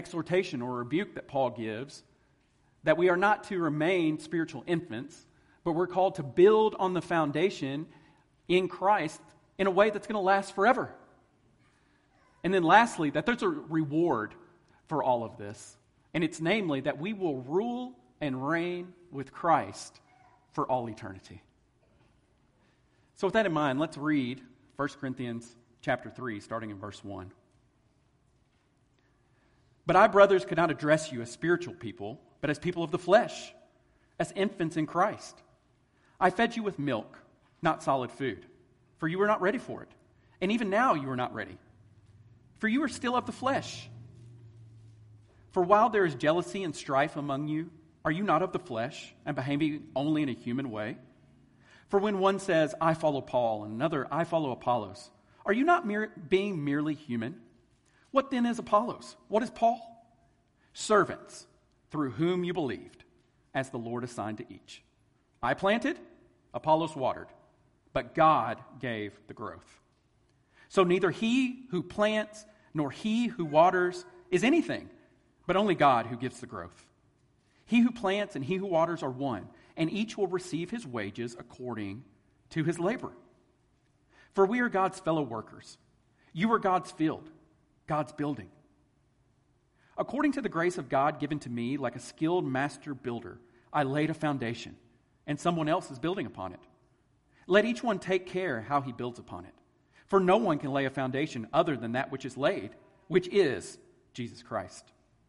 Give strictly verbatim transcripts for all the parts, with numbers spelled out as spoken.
exhortation or rebuke that Paul gives, that we are not to remain spiritual infants, but we're called to build on the foundation in Christ in a way that's going to last forever. And then lastly, that there's a reward for all of this. And it's namely that we will rule and reign with Christ for all eternity. So with that in mind, let's read First Corinthians chapter three, starting in verse one. But I, brothers, could not address you as spiritual people, but as people of the flesh, as infants in Christ. I fed you with milk, not solid food, for you were not ready for it. And even now you are not ready, for you are still of the flesh. For while there is jealousy and strife among you, are you not of the flesh, and behaving only in a human way? For when one says, I follow Paul, and another, I follow Apollos, are you not mere, being merely human? What then is Apollos? What is Paul? Servants, through whom you believed, as the Lord assigned to each. I planted, Apollos watered, but God gave the growth. So neither he who plants nor he who waters is anything, but only God who gives the growth. He who plants and he who waters are one, and each will receive his wages according to his labor. For we are God's fellow workers. You are God's field, God's building. According to the grace of God given to me, like a skilled master builder, I laid a foundation, and someone else is building upon it. Let each one take care how he builds upon it. For no one can lay a foundation other than that which is laid, which is Jesus Christ.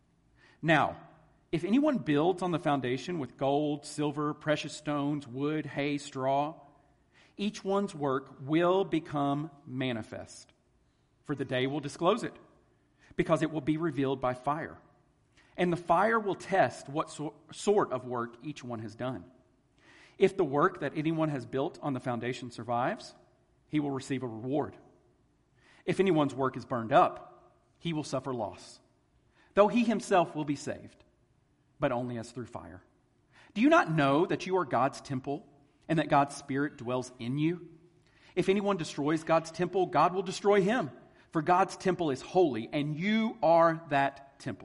Now, if anyone builds on the foundation with gold, silver, precious stones, wood, hay, straw, each one's work will become manifest, for the day will disclose it, because it will be revealed by fire. And the fire will test what so- sort of work each one has done. If the work that anyone has built on the foundation survives, he will receive a reward. If anyone's work is burned up, he will suffer loss, though he himself will be saved, but only as through fire. Do you not know that you are God's temple and that God's Spirit dwells in you? If anyone destroys God's temple, God will destroy him, for God's temple is holy, and you are that temple.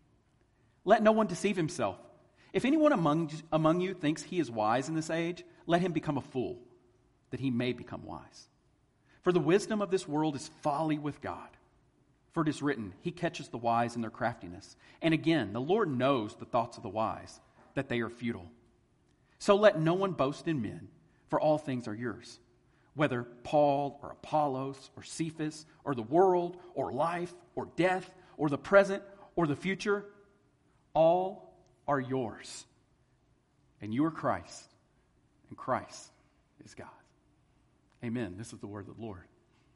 Let no one deceive himself. If anyone among, among you thinks he is wise in this age, let him become a fool, that he may become wise. For the wisdom of this world is folly with God. For it is written, he catches the wise in their craftiness. And again, the Lord knows the thoughts of the wise, that they are futile. So let no one boast in men, for all things are yours. Whether Paul or Apollos or Cephas or the world or life or death or the present or the future, all are yours. And you are Christ, and Christ is God. Amen. This is the word of the Lord.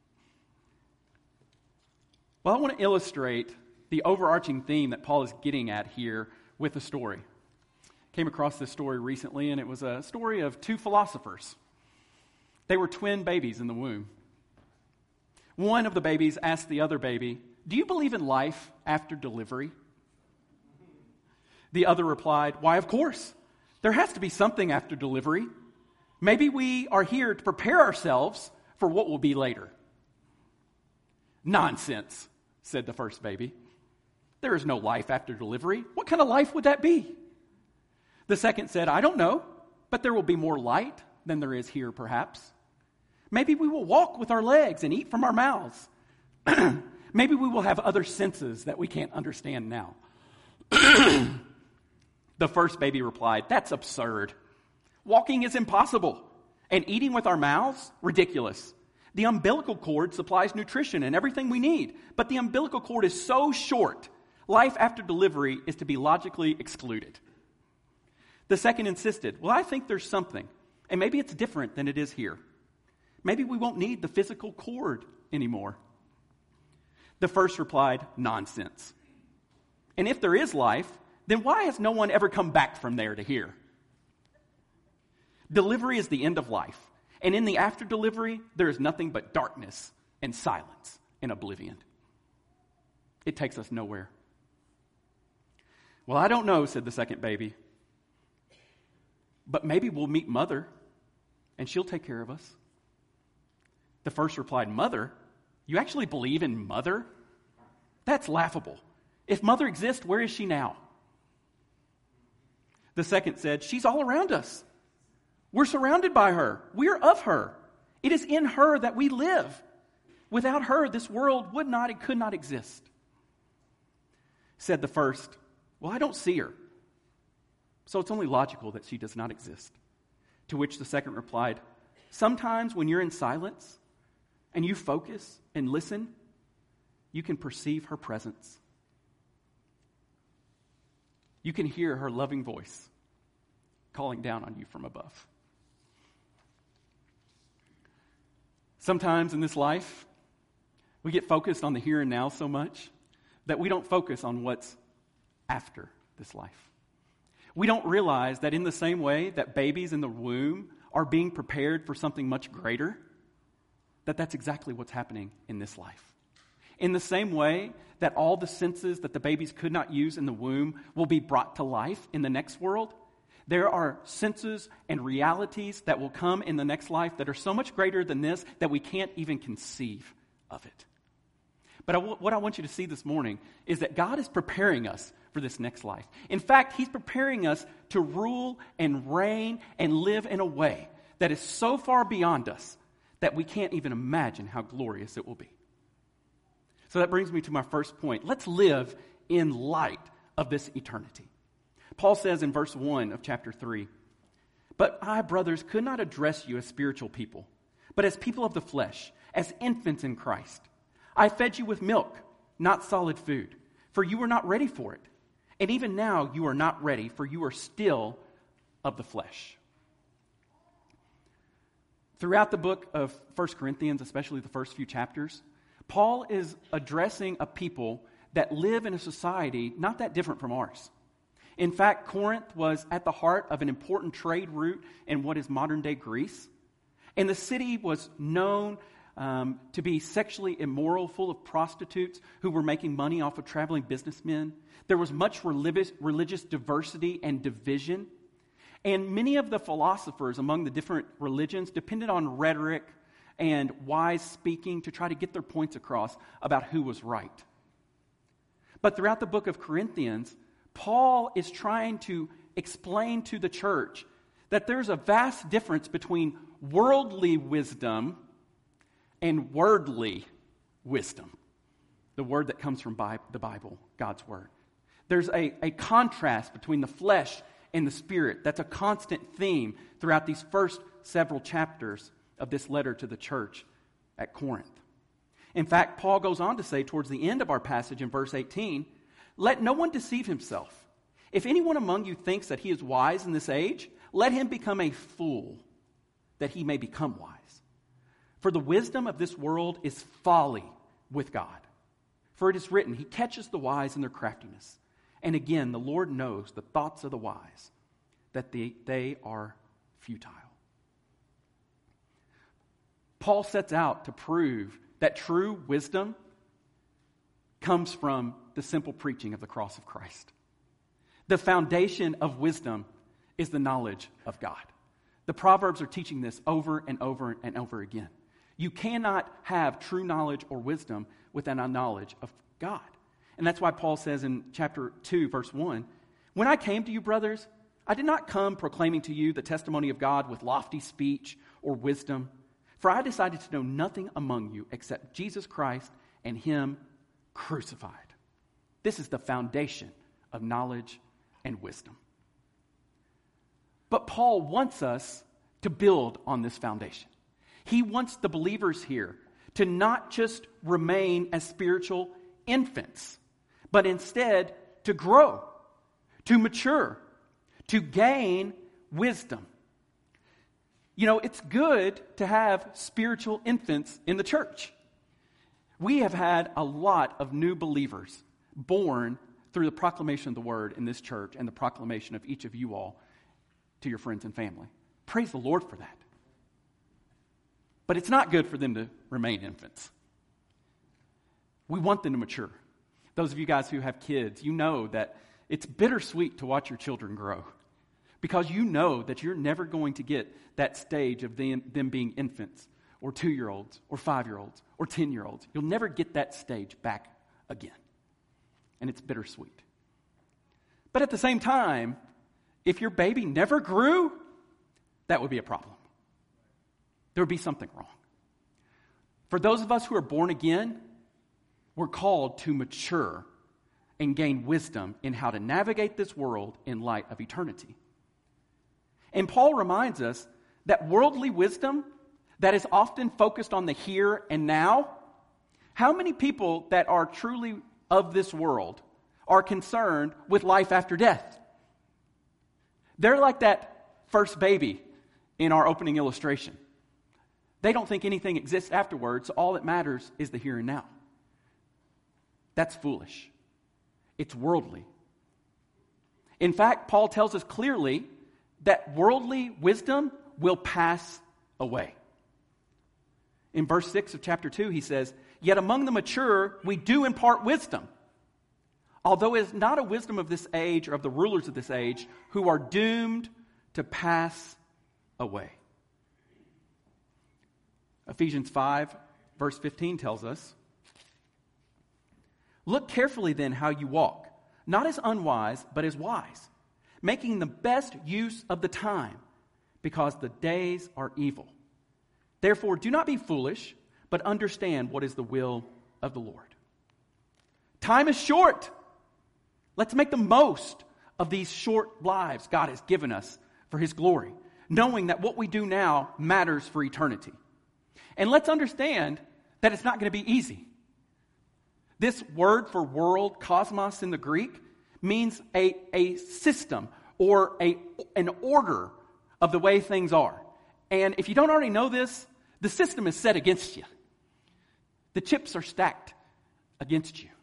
Well, I want to illustrate the overarching theme that Paul is getting at here with a story. Came across this story recently, and it was a story of two philosophers. They were twin babies in the womb. One of the babies asked the other baby, "Do you believe in life after delivery?" The other replied, "Why, of course. There has to be something after delivery. Maybe we are here to prepare ourselves for what will be later." "Nonsense," said the first baby. "There is no life after delivery. What kind of life would that be?" The second said, "I don't know, but there will be more light than there is here, perhaps. Maybe we will walk with our legs and eat from our mouths. Maybe we will have other senses that we can't understand now." The first baby replied, "That's absurd. Walking is impossible, and eating with our mouths, ridiculous. The umbilical cord supplies nutrition and everything we need, but the umbilical cord is so short, life after delivery is to be logically excluded." The second insisted, "Well, I think there's something, and maybe it's different than it is here. Maybe we won't need the physical cord anymore." The first replied, "Nonsense. And if there is life, then why has no one ever come back from there to here? Delivery is the end of life, and in the after delivery, there is nothing but darkness and silence and oblivion. It takes us nowhere." "Well, I don't know," said the second baby, "but maybe we'll meet Mother, and she'll take care of us." The first replied, "Mother? You actually believe in Mother? That's laughable. If mother exists, where is she now? The second said, she's all around us. We're surrounded by her. We're of her. It is in her that we live. Without her, this world would not and could not exist. Said the first, well, I don't see her, so it's only logical that she does not exist. To which the second replied, sometimes when you're in silence and you focus and listen, you can perceive her presence. You can hear her loving voice calling down on you from above. Sometimes in this life, we get focused on the here and now so much that we don't focus on what's after this life. We don't realize that in the same way that babies in the womb are being prepared for something much greater, that that's exactly what's happening in this life. In the same way that all the senses that the babies could not use in the womb will be brought to life in the next world, there are senses and realities that will come in the next life that are so much greater than this that we can't even conceive of it. But I w- what I want you to see this morning is that God is preparing us for this next life. In fact, He's preparing us to rule and reign and live in a way that is so far beyond us that we can't even imagine how glorious it will be. So that brings me to my first point. Let's live in light of this eternity. Paul says in verse one of chapter three, but I, brothers, could not address you as spiritual people, but as people of the flesh, as infants in Christ. I fed you with milk, not solid food, for you were not ready for it. And even now you are not ready, for you are still of the flesh. Throughout the book of First Corinthians, especially the first few chapters, Paul is addressing a people that live in a society not that different from ours. In fact, Corinth was at the heart of an important trade route in what is modern-day Greece. And the city was known um, to be sexually immoral, full of prostitutes who were making money off of traveling businessmen. There was much religious, religious diversity and division. And many of the philosophers among the different religions depended on rhetoric and wise speaking to try to get their points across about who was right. But throughout the book of Corinthians, Paul is trying to explain to the church that there's a vast difference between worldly wisdom and wordly wisdom, the word that comes from Bi- the Bible, God's word. There's a, a contrast between the flesh and the spirit. That's a constant theme throughout these first several chapters of this letter to the church at Corinth. In fact, Paul goes on to say towards the end of our passage in verse eighteen, let no one deceive himself. If anyone among you thinks that he is wise in this age, let him become a fool, that he may become wise. For the wisdom of this world is folly with God. For it is written, he catches the wise in their craftiness. And again, the Lord knows the thoughts of the wise, that they, they are futile. Paul sets out to prove that true wisdom comes from the simple preaching of the cross of Christ. The foundation of wisdom is the knowledge of God. The Proverbs are teaching this over and over and over again. You cannot have true knowledge or wisdom without a knowledge of God. And that's why Paul says in chapter two, verse one, when I came to you, brothers, I did not come proclaiming to you the testimony of God with lofty speech or wisdom, for I decided to know nothing among you except Jesus Christ and Him crucified. This is the foundation of knowledge and wisdom. But Paul wants us to build on this foundation. He wants the believers here to not just remain as spiritual infants, but instead to grow, to mature, to gain wisdom. You know, it's good to have spiritual infants in the church. We have had a lot of new believers born through the proclamation of the word in this church and the proclamation of each of you all to your friends and family. Praise the Lord for that. But it's not good for them to remain infants. We want them to mature. Those of you guys who have kids, you know that it's bittersweet to watch your children grow, because you know that you're never going to get that stage of them, them being infants or two-year-olds or five-year-olds or ten-year-olds. You'll never get that stage back again. and it's bittersweet. But at the same time, if your baby never grew, that would be a problem. There would be something wrong. For those of us who are born again, we're called to mature and gain wisdom in how to navigate this world in light of eternity. And Paul reminds us that worldly wisdom that is often focused on the here and now, how many people that are truly of this world are concerned with life after death? They're like that first baby in our opening illustration. They don't think anything exists afterwards, so all that matters is the here and now. That's foolish. It's worldly. In fact, Paul tells us clearly that worldly wisdom will pass away. In verse six of chapter two, he says, "Yet among the mature we do impart wisdom, although it is not a wisdom of this age or of the rulers of this age, who are doomed to pass away." Ephesians five, verse fifteen tells us, "Look carefully then how you walk, not as unwise, but as wise, making the best use of the time, because the days are evil. Therefore, do not be foolish, but understand what is the will of the Lord." Time is short. Let's make the most of these short lives God has given us for His glory, knowing that what we do now matters for eternity. And let's understand that it's not going to be easy. This word for world, cosmos in the Greek, means a, a system or a, an order of the way things are. And if you don't already know this, the system is set against you. The chips are stacked against you.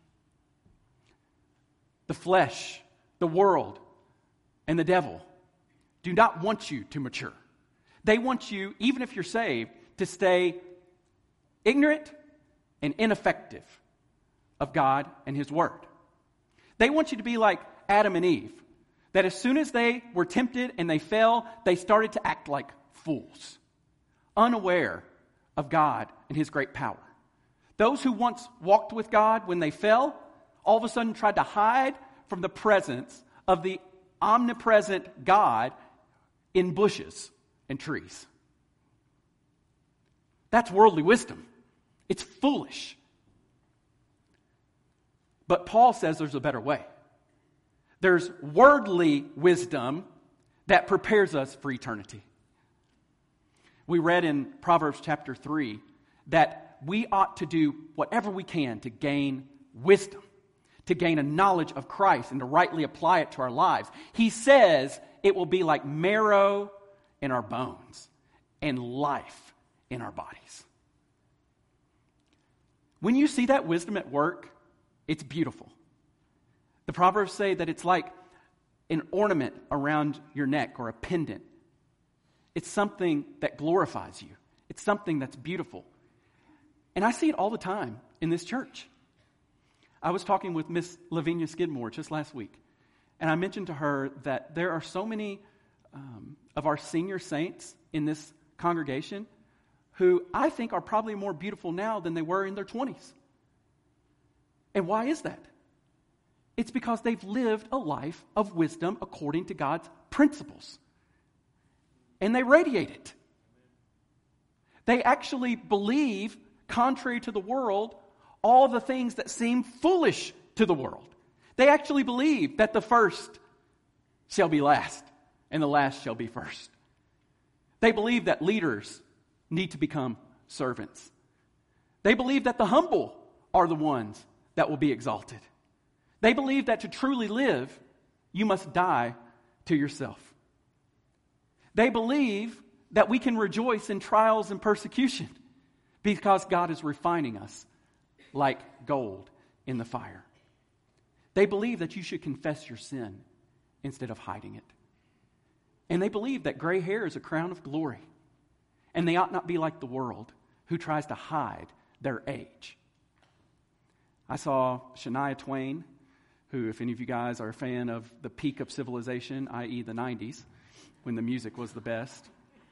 The flesh, the world, and the devil do not want you to mature. They want you, even if you're saved, to stay ignorant and ineffective of God and His Word. They want you to be like Adam and Eve, that as soon as they were tempted and they fell, they started to act like fools, unaware of God and His great power. Those who once walked with God, when they fell, all of a sudden tried to hide from the presence of the omnipresent God in bushes and trees. That's worldly wisdom. It's foolish. But Paul says there's a better way. There's worldly wisdom that prepares us for eternity. We read in Proverbs chapter three that we ought to do whatever we can to gain wisdom, to gain a knowledge of Christ and to rightly apply it to our lives. He says it will be like marrow in our bones and life in our bodies. When you see that wisdom at work, it's beautiful. The Proverbs say that it's like an ornament around your neck or a pendant. It's something that glorifies you. It's something that's beautiful. And I see it all the time in this church. I was talking with Miss Lavinia Skidmore just last week, and I mentioned to her that there are so many um, of our senior saints in this congregation who I think are probably more beautiful now than they were in their twenties. And why is that? It's because they've lived a life of wisdom according to God's principles. And they radiate it. They actually believe, contrary to the world, all the things that seem foolish to the world. They actually believe that the first shall be last and the last shall be first. They believe that leaders need to become servants. They believe that the humble are the ones that will be exalted. They believe that to truly live, you must die to yourself. They believe that we can rejoice in trials and persecution because God is refining us like gold in the fire. They believe that you should confess your sin instead of hiding it. And they believe that gray hair is a crown of glory. And they ought not be like the world who tries to hide their age. I saw Shania Twain, who, if any of you guys are a fan of the peak of civilization, that is the nineties, when the music was the best.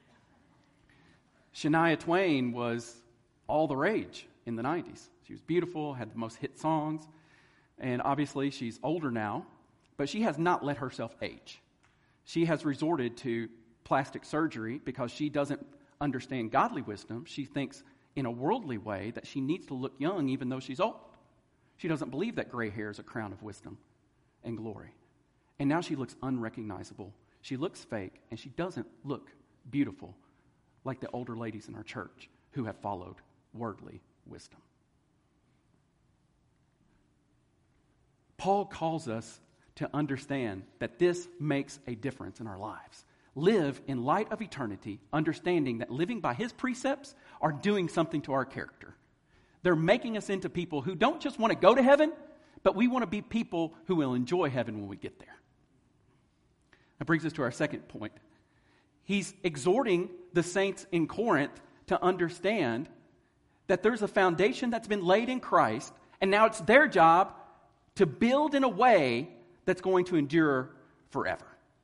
Shania Twain was all the rage in the nineties. She was beautiful, had the most hit songs. And obviously she's older now, but she has not let herself age. She has resorted to plastic surgery because she doesn't understand godly wisdom. She thinks in a worldly way that she needs to look young even though she's old. She doesn't believe that gray hair is a crown of wisdom and glory. And now she looks unrecognizable. She looks fake, and she doesn't look beautiful like the older ladies in our church who have followed worldly wisdom. Paul calls us to understand that this makes a difference in our lives. Live in light of eternity, understanding that living by his precepts are doing something to our character. They're making us into people who don't just want to go to heaven, but we want to be people who will enjoy heaven when we get there. That brings us to our second point. He's exhorting the saints in Corinth to understand that there's a foundation that's been laid in Christ, and now it's their job to build in a way that's going to endure forever.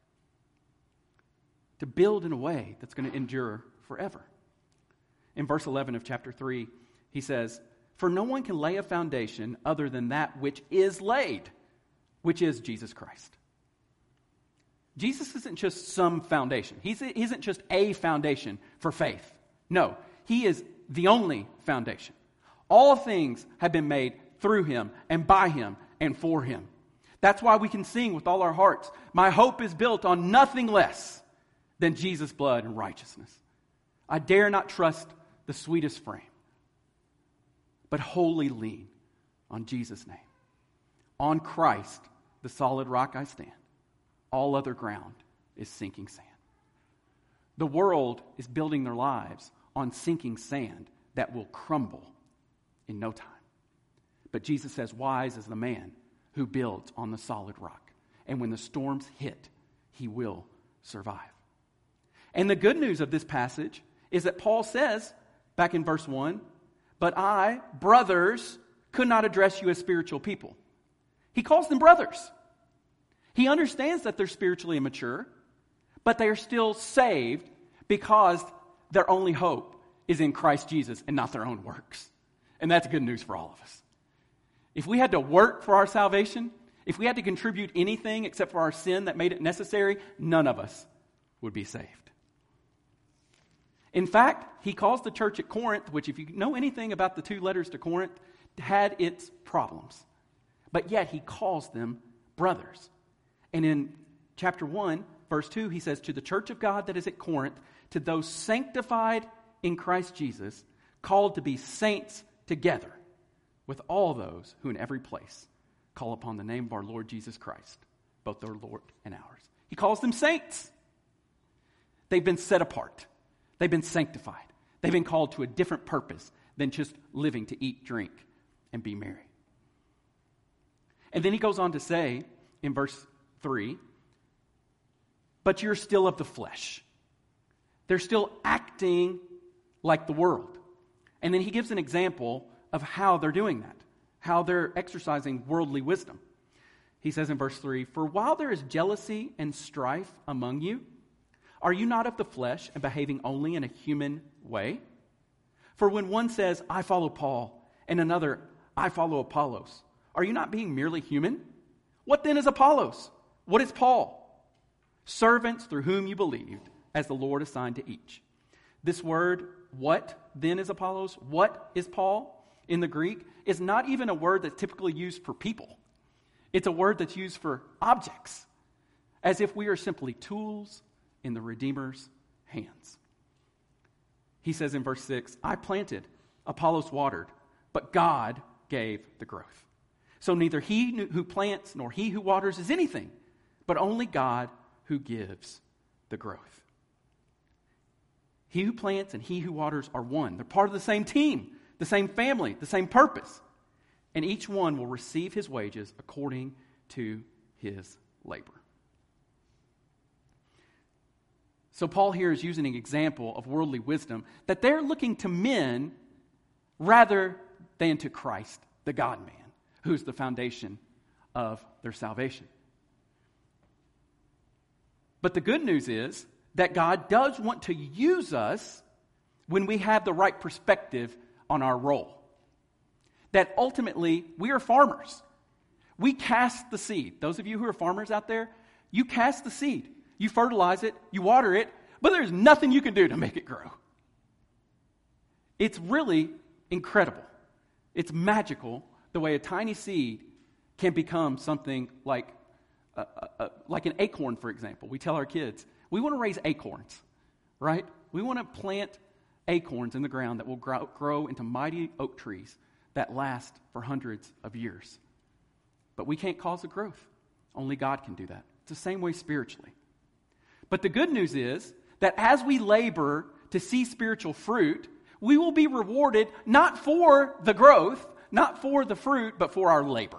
To build in a way that's going to endure forever. In verse eleven of chapter three, he says, "For no one can lay a foundation other than that which is laid, which is Jesus Christ." Jesus isn't just some foundation. He isn't just a foundation for faith. No, he is the only foundation. All things have been made through him and by him and for him. That's why we can sing with all our hearts, "My hope is built on nothing less than Jesus' blood and righteousness. I dare not trust the sweetest frame, but wholly lean on Jesus' name. On Christ, the solid rock I stand. All other ground is sinking sand." The world is building their lives on sinking sand that will crumble in no time. But Jesus says, "Wise is the man who builds on the solid rock. And when the storms hit, he will survive." And the good news of this passage is that Paul says, back in verse one, "But I, brothers, could not address you as spiritual people." He calls them brothers. He understands that they're spiritually immature, but they are still saved because their only hope is in Christ Jesus and not their own works. And that's good news for all of us. If we had to work for our salvation, if we had to contribute anything except for our sin that made it necessary, none of us would be saved. In fact, he calls the church at Corinth, which if you know anything about the two letters to Corinth, had its problems. But yet he calls them brothers. And in chapter one, verse two, he says, "To the church of God that is at Corinth, to those sanctified in Christ Jesus, called to be saints together, with all those who in every place call upon the name of our Lord Jesus Christ, both their Lord and ours." He calls them saints. They've been set apart. They've been sanctified. They've been called to a different purpose than just living to eat, drink, and be merry. And then he goes on to say in verse three, "But you're still of the flesh." They're still acting like the world. And then he gives an example of how they're doing that, how they're exercising worldly wisdom. He says in verse three, "For while there is jealousy and strife among you, are you not of the flesh and behaving only in a human way? For when one says, 'I follow Paul,' and another, 'I follow Apollos,' are you not being merely human? What then is Apollos? What is Paul? Servants through whom you believed, as the Lord assigned to each." This word, "what then is Apollos," "what is Paul," in the Greek, is not even a word that's typically used for people. It's a word that's used for objects, as if we are simply tools in the Redeemer's hands. He says in verse six, "I planted, Apollos watered, but God gave the growth. So neither he who plants nor he who waters is anything, but only God who gives the growth." He who plants and he who waters are one. They're part of the same team, the same family, the same purpose. And each one will receive his wages according to his labor. So Paul here is using an example of worldly wisdom that they're looking to men rather than to Christ, the God-man, who's the foundation of their salvation. But the good news is that God does want to use us when we have the right perspective on our role. That ultimately, we are farmers. We cast the seed. Those of you who are farmers out there, you cast the seed. You fertilize it, you water it, but there's nothing you can do to make it grow. It's really incredible. It's magical the way a tiny seed can become something like, uh, uh, like an acorn, for example. We tell our kids, we want to raise acorns, right? We want to plant acorns in the ground that will grow, grow into mighty oak trees that last for hundreds of years. But we can't cause the growth. Only God can do that. It's the same way spiritually. But the good news is that as we labor to see spiritual fruit, we will be rewarded not for the growth, not for the fruit, but for our labor.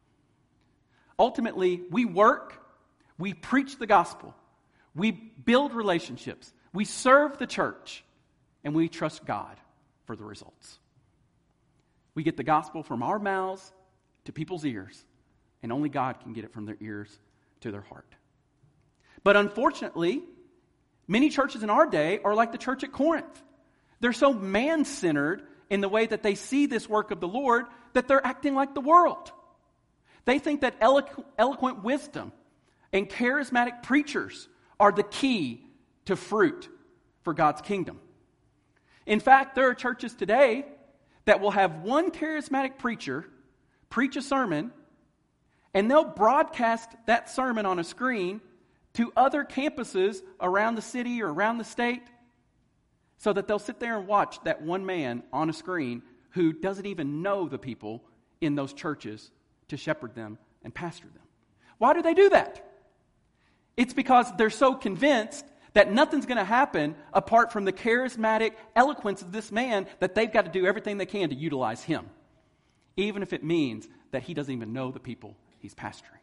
Ultimately, we work, we preach the gospel, we build relationships, we serve the church, and we trust God for the results. We get the gospel from our mouths to people's ears, and only God can get it from their ears to their heart. But unfortunately, many churches in our day are like the church at Corinth. They're so man-centered in the way that they see this work of the Lord that they're acting like the world. They think that eloqu- eloquent wisdom and charismatic preachers are the key to fruit for God's kingdom. In fact, there are churches today that will have one charismatic preacher preach a sermon, and they'll broadcast that sermon on a screen to other campuses around the city or around the state, so that they'll sit there and watch that one man on a screen who doesn't even know the people in those churches to shepherd them and pastor them. Why do they do that? It's because they're so convinced that nothing's going to happen apart from the charismatic eloquence of this man that they've got to do everything they can to utilize him, even if it means that he doesn't even know the people he's pastoring.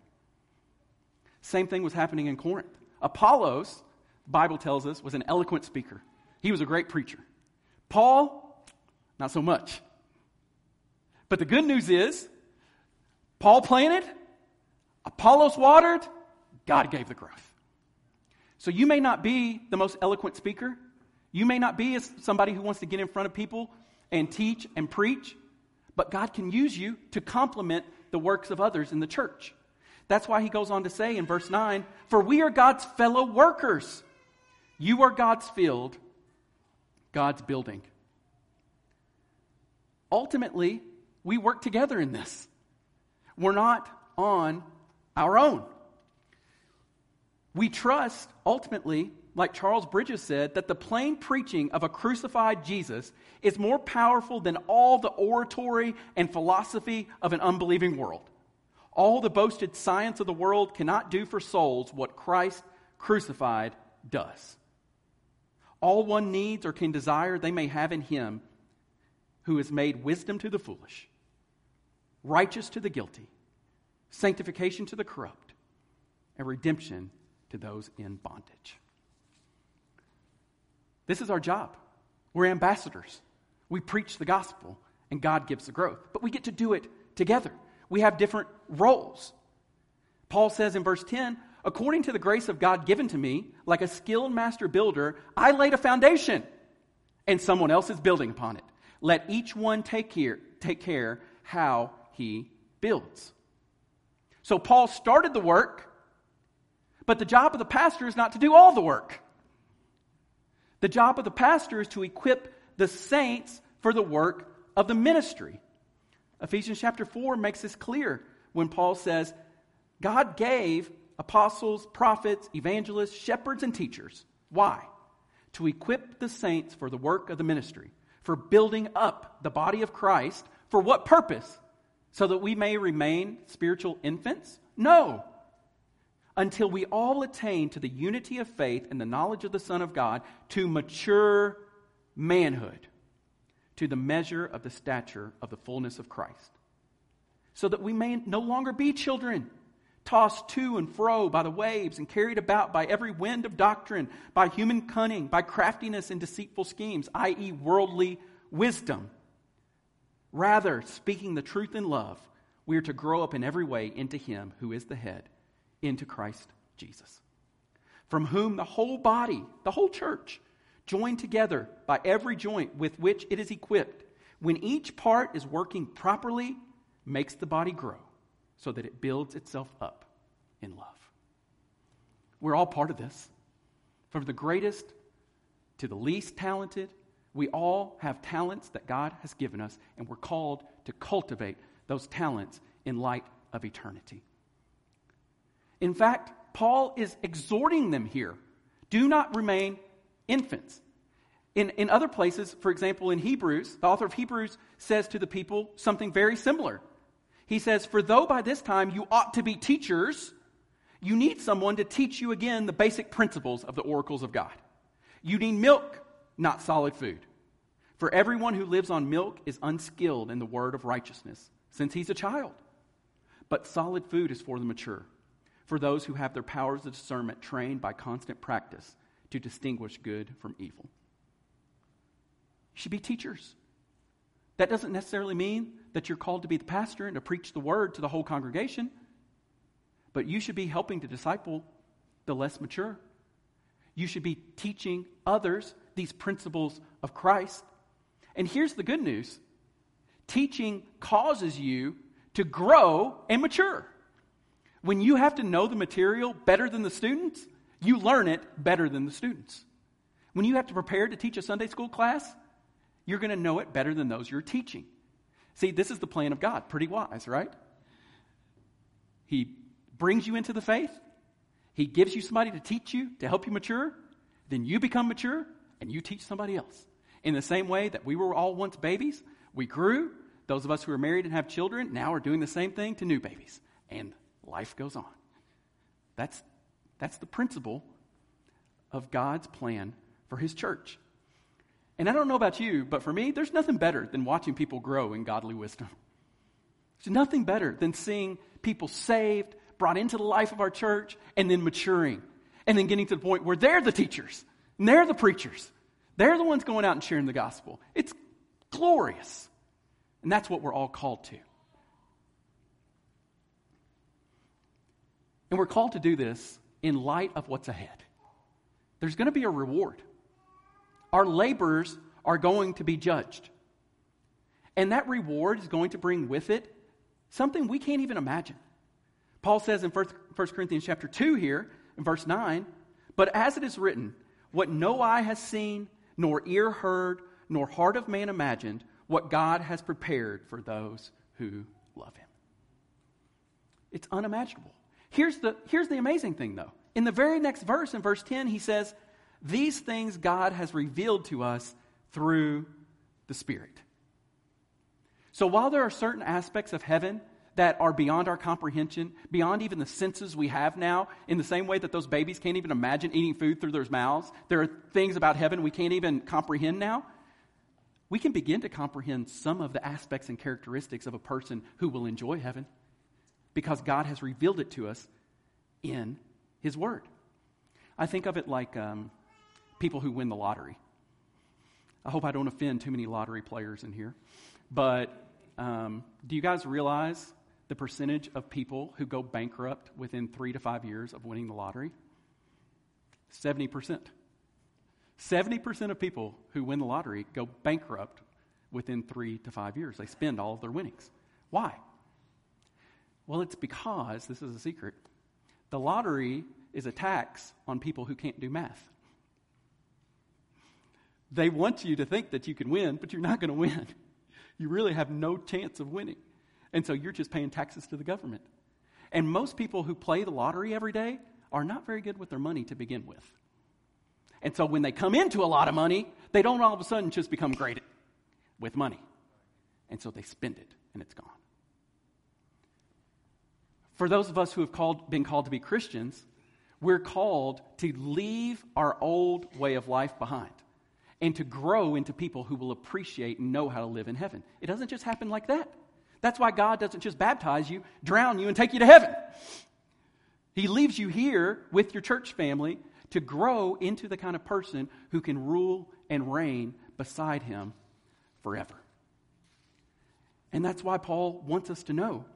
Same thing was happening in Corinth. Apollos, the Bible tells us, was an eloquent speaker. He was a great preacher. Paul, not so much. But the good news is, Paul planted, Apollos watered, God gave the growth. So you may not be the most eloquent speaker. You may not be somebody who wants to get in front of people and teach and preach, but God can use you to complement the works of others in the church. That's why he goes on to say in verse nine, "For we are God's fellow workers. You are God's field, God's building." Ultimately, we work together in this. We're not on our own. We trust, ultimately, like Charles Bridges said, that the plain preaching of a crucified Jesus is more powerful than all the oratory and philosophy of an unbelieving world. All the boasted science of the world cannot do for souls what Christ crucified does. All one needs or can desire they may have in him who has made wisdom to the foolish, righteous to the guilty, sanctification to the corrupt, and redemption to those in bondage. This is our job. We're ambassadors. We preach the gospel, and God gives the growth. But we get to do it together. We have different roles. Paul says in verse ten, "According to the grace of God given to me, like a skilled master builder, I laid a foundation, and someone else is building upon it. Let each one take care, take care how he builds." So Paul started the work, but the job of the pastor is not to do all the work. The job of the pastor is to equip the saints for the work of the ministry. Ephesians chapter four makes this clear when Paul says, God gave apostles, prophets, evangelists, shepherds, and teachers. Why? To equip the saints for the work of the ministry, for building up the body of Christ. For what purpose? So that we may remain spiritual infants? No. Until we all attain to the unity of faith and the knowledge of the Son of God, to mature manhood, to the measure of the stature of the fullness of Christ, so that we may no longer be children, tossed to and fro by the waves and carried about by every wind of doctrine, by human cunning, by craftiness and deceitful schemes, that is worldly wisdom. Rather, speaking the truth in love, we are to grow up in every way into him who is the head, into Christ Jesus, from whom the whole body, the whole church, joined together by every joint with which it is equipped, when each part is working properly, makes the body grow so that it builds itself up in love. We're all part of this. From the greatest to the least talented, we all have talents that God has given us, and we're called to cultivate those talents in light of eternity. In fact, Paul is exhorting them here. Do not remain infants. In, in other places, for example, in Hebrews, the author of Hebrews says to the people something very similar. He says, for though by this time you ought to be teachers, you need someone to teach you again the basic principles of the oracles of God. You need milk, not solid food. For everyone who lives on milk is unskilled in the word of righteousness, since he's a child. But solid food is for the mature, for those who have their powers of discernment trained by constant practice to distinguish good from evil. You should be teachers. That doesn't necessarily mean that you're called to be the pastor and to preach the word to the whole congregation, but you should be helping to disciple the less mature. You should be teaching others these principles of Christ. And here's the good news. Teaching causes you to grow and mature. When you have to know the material better than the students, you learn it better than the students. When you have to prepare to teach a Sunday school class, you're going to know it better than those you're teaching. See, this is the plan of God. Pretty wise, right? He brings you into the faith. He gives you somebody to teach you, to help you mature. Then you become mature, and you teach somebody else. In the same way that we were all once babies, we grew. Those of us who are married and have children now are doing the same thing to new babies. And life goes on. That's, that's the principle of God's plan for His church. And I don't know about you, but for me, there's nothing better than watching people grow in godly wisdom. There's nothing better than seeing people saved, brought into the life of our church, and then maturing. And then getting to the point where they're the teachers, and they're the preachers. They're the ones going out and sharing the gospel. It's glorious. And that's what we're all called to. And we're called to do this in light of what's ahead. There's going to be a reward. Our labors are going to be judged. And that reward is going to bring with it something we can't even imagine. Paul says in First Corinthians chapter two here, in verse nine, but as it is written, what no eye has seen, nor ear heard, nor heart of man imagined, what God has prepared for those who love Him. It's unimaginable. Here's the, here's the amazing thing, though. In the very next verse, in verse ten, he says, these things God has revealed to us through the Spirit. So while there are certain aspects of heaven that are beyond our comprehension, beyond even the senses we have now, in the same way that those babies can't even imagine eating food through their mouths, there are things about heaven we can't even comprehend now. We can begin to comprehend some of the aspects and characteristics of a person who will enjoy heaven because God has revealed it to us in His Word. I think of it like um, people who win the lottery. I hope I don't offend too many lottery players in here, but um, do you guys realize the percentage of people who go bankrupt within three to five years of winning the lottery? seventy percent. seventy percent of people who win the lottery go bankrupt within three to five years. They spend all of their winnings. Why? Well, it's because, this is a secret, the lottery is a tax on people who can't do math. They want you to think that you can win, but you're not going to win. You really have no chance of winning. And so you're just paying taxes to the government. And most people who play the lottery every day are not very good with their money to begin with. And so when they come into a lot of money, they don't all of a sudden just become great with money. And so they spend it, and it's gone. For those of us who have called, been called to be Christians, we're called to leave our old way of life behind and to grow into people who will appreciate and know how to live in heaven. It doesn't just happen like that. That's why God doesn't just baptize you, drown you, and take you to heaven. He leaves you here with your church family to grow into the kind of person who can rule and reign beside Him forever. And that's why Paul wants us to know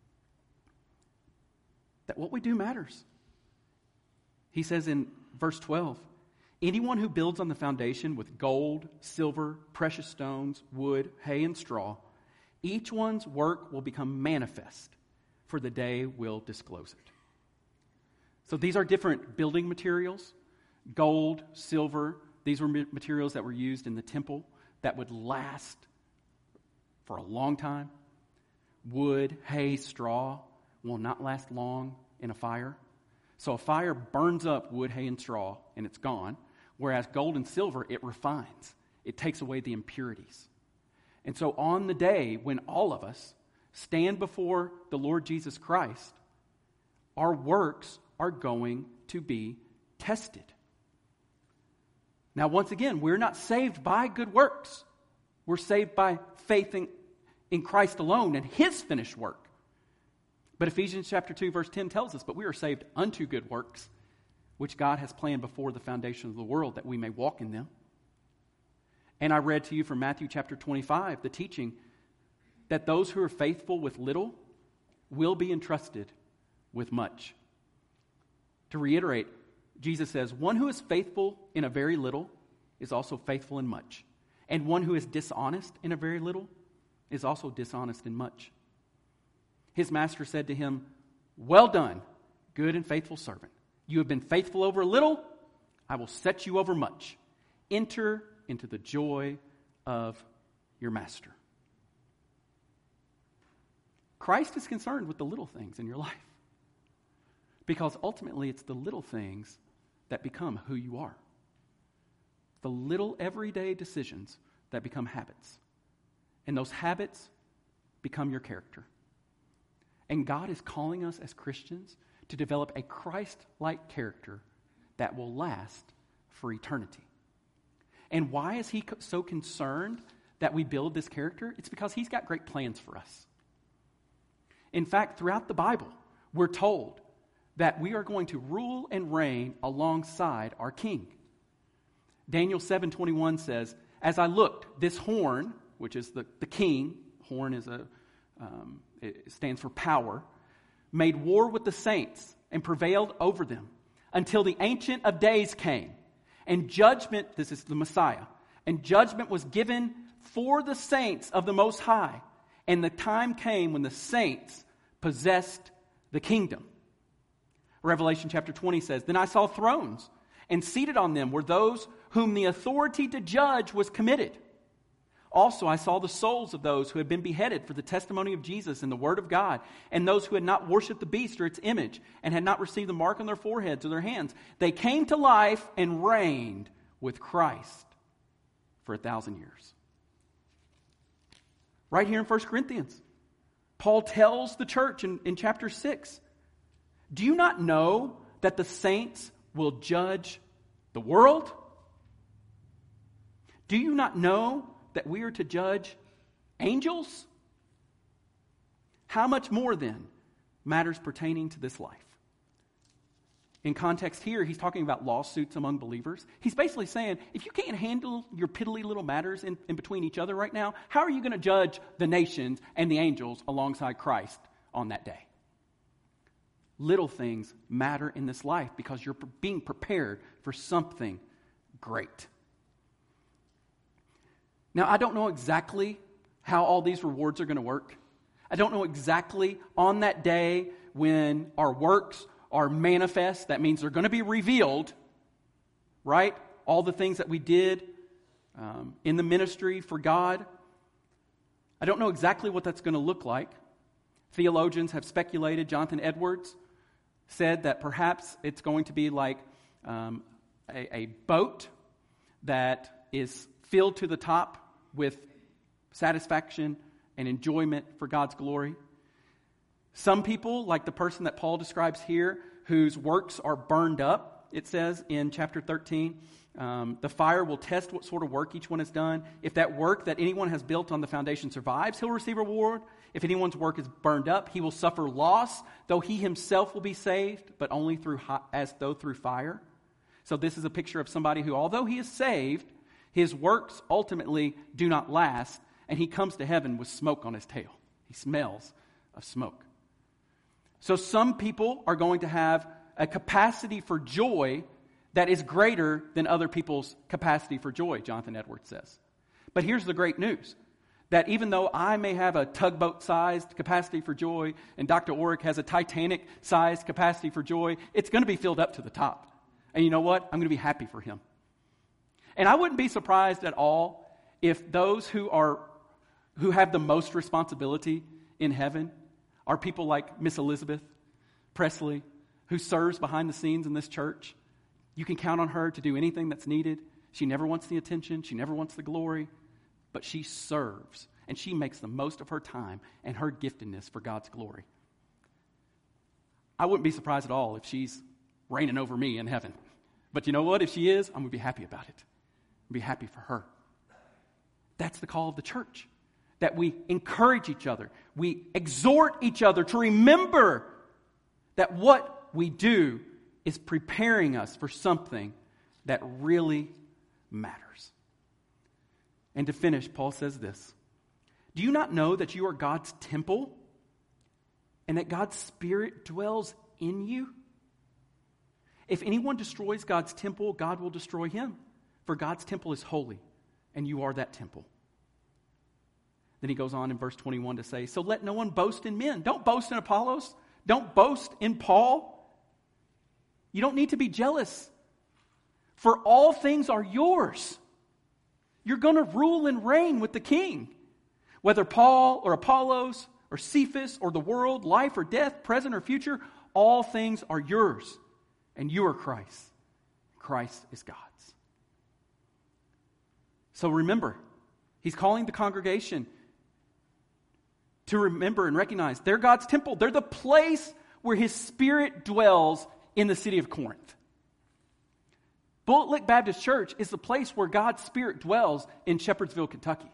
that what we do matters. He says in verse twelve, anyone who builds on the foundation with gold, silver, precious stones, wood, hay, and straw, each one's work will become manifest, for the day will disclose it. So these are different building materials. Gold, silver, these were materials that were used in the temple that would last for a long time. Wood, hay, straw will not last long in a fire. So a fire burns up wood, hay, and straw, and it's gone. Whereas gold and silver, it refines. It takes away the impurities. And so on the day when all of us stand before the Lord Jesus Christ, our works are going to be tested. Now, once again, we're not saved by good works. We're saved by faith in, in Christ alone and His finished work. But Ephesians chapter two, verse ten tells us, but we are saved unto good works, which God has planned before the foundation of the world, that we may walk in them. And I read to you from Matthew chapter twenty-five, the teaching that those who are faithful with little will be entrusted with much. To reiterate, Jesus says, one who is faithful in a very little is also faithful in much. And one who is dishonest in a very little is also dishonest in much. His master said to him, well done, good and faithful servant. You have been faithful over a little, I will set you over much. Enter into the joy of your master. Christ is concerned with the little things in your life, because ultimately it's the little things that become who you are. The little everyday decisions that become habits. And those habits become your character. And God is calling us as Christians to develop a Christ-like character that will last for eternity. And why is He so concerned that we build this character? It's because He's got great plans for us. In fact, throughout the Bible, we're told that we are going to rule and reign alongside our King. Daniel seven twenty-one says, as I looked, this horn, which is the, the king, horn is a um, it stands for power, made war with the saints and prevailed over them until the Ancient of Days came. And judgment, this is the Messiah, and judgment was given for the saints of the Most High. And the time came when the saints possessed the kingdom. Revelation chapter twenty says, then I saw thrones, and seated on them were those whom the authority to judge was committed. Also I saw the souls of those who had been beheaded for the testimony of Jesus and the word of God, and those who had not worshipped the beast or its image, and had not received the mark on their foreheads or their hands. They came to life and reigned with Christ for a thousand years. Right here in First Corinthians, Paul tells the church in, in chapter six, do you not know that the saints will judge the world? Do you not know that we are to judge angels? How much more then matters pertaining to this life? In context here, he's talking about lawsuits among believers. He's basically saying, if you can't handle your piddly little matters in, in between each other right now, how are you going to judge the nations and the angels alongside Christ on that day? Little things matter in this life because you're being prepared for something great. Now, I don't know exactly how all these rewards are going to work. I don't know exactly on that day when our works are manifest. That means they're going to be revealed, right? All the things that we did um, in the ministry for God. I don't know exactly what that's going to look like. Theologians have speculated. Jonathan Edwards said that perhaps it's going to be like um, a, a boat that is filled to the top with satisfaction and enjoyment for God's glory. Some people, like the person that Paul describes here, whose works are burned up, it says in chapter thirteen, um, the fire will test what sort of work each one has done. If that work that anyone has built on the foundation survives, he'll receive a reward. If anyone's work is burned up, he will suffer loss, though he himself will be saved, but only through as though through fire. So this is a picture of somebody who, although he is saved, his works ultimately do not last, and he comes to heaven with smoke on his tail. He smells of smoke. So some people are going to have a capacity for joy that is greater than other people's capacity for joy, Jonathan Edwards says. But here's the great news. That even though I may have a tugboat-sized capacity for joy and Doctor Orrick has a Titanic-sized capacity for joy, it's going to be filled up to the top. And you know what? I'm going to be happy for him. And I wouldn't be surprised at all if those who are who have the most responsibility in heaven are people like Miss Elizabeth Presley, who serves behind the scenes in this church. You can count on her to do anything that's needed. She never wants the attention. She never wants the glory. But she serves, and she makes the most of her time and her giftedness for God's glory. I wouldn't be surprised at all if she's reigning over me in heaven. But you know what? If she is, I'm going to be happy about it. I'll be happy for her. That's the call of the church. That we encourage each other. We exhort each other to remember that what we do is preparing us for something that really matters. And to finish, Paul says this. Do you not know that you are God's temple and that God's Spirit dwells in you? If anyone destroys God's temple, God will destroy him. For God's temple is holy, and you are that temple. Then he goes on in verse twenty-one to say, so let no one boast in men. Don't boast in Apollos. Don't boast in Paul. You don't need to be jealous. For all things are yours. You're going to rule and reign with the king. Whether Paul or Apollos or Cephas or the world, life or death, present or future, all things are yours. And you are Christ. Christ is God's. So remember, he's calling the congregation to remember and recognize they're God's temple. They're the place where his Spirit dwells in the city of Corinth. Bullet Lick Baptist Church is the place where God's Spirit dwells in Shepherdsville, Kentucky.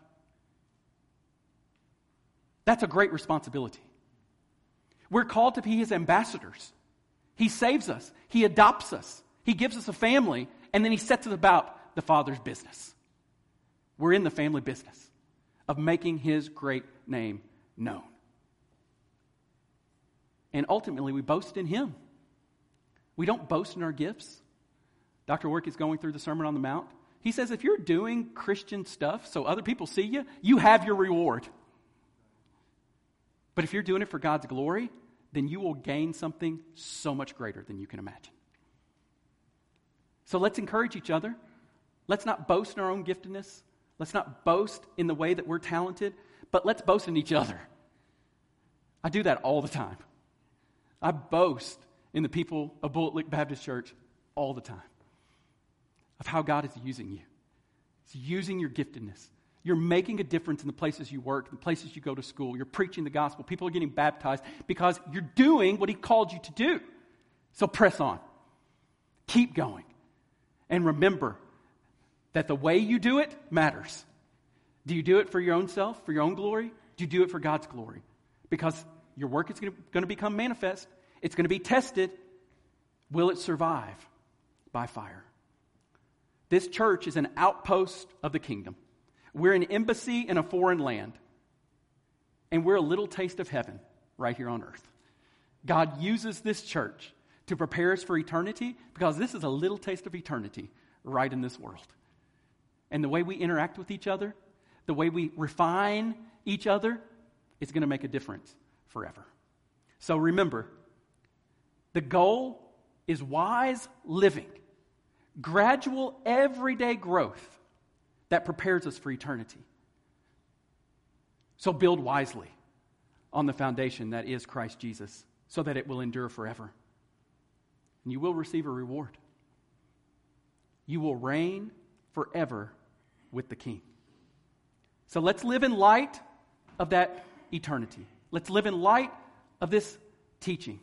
That's a great responsibility. We're called to be his ambassadors. He saves us. He adopts us. He gives us a family, and then he sets us about the Father's business. We're in the family business of making his great name known. And ultimately, we boast in him. We don't boast in our gifts. Doctor Work is going through the Sermon on the Mount. He says if you're doing Christian stuff so other people see you, you have your reward. But if you're doing it for God's glory, then you will gain something so much greater than you can imagine. So let's encourage each other. Let's not boast in our own giftedness. Let's not boast in the way that we're talented, but let's boast in each other. I do that all the time. I boast in the people of Bullet Lick Baptist Church all the time of how God is using you. He's using your giftedness. You're making a difference in the places you work, the places you go to school. You're preaching the gospel. People are getting baptized because you're doing what he called you to do. So press on. Keep going. And remember that the way you do it matters. Do you do it for your own self, for your own glory? Do you do it for God's glory? Because your work is going to become manifest. It's going to be tested. Will it survive? By fire. This church is an outpost of the kingdom. We're an embassy in a foreign land. And we're a little taste of heaven right here on earth. God uses this church to prepare us for eternity because this is a little taste of eternity right in this world. And the way we interact with each other, the way we refine each other, is going to make a difference forever. So remember, the goal is wise living, gradual everyday growth that prepares us for eternity. So build wisely on the foundation that is Christ Jesus so that it will endure forever. And you will receive a reward. You will reign forever with the King. So let's live in light of that eternity. Let's live in light of this teaching.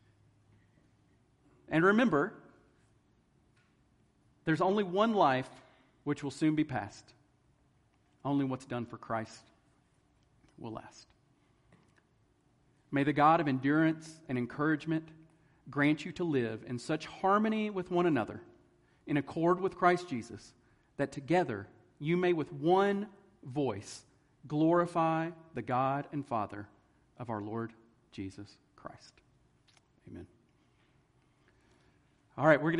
And remember, there's only one life which will soon be past. Only what's done for Christ will last. May the God of endurance and encouragement grant you to live in such harmony with one another, in accord with Christ Jesus, that together you may with one voice glorify the God and Father of our Lord Jesus Christ. Amen. All right, we're going to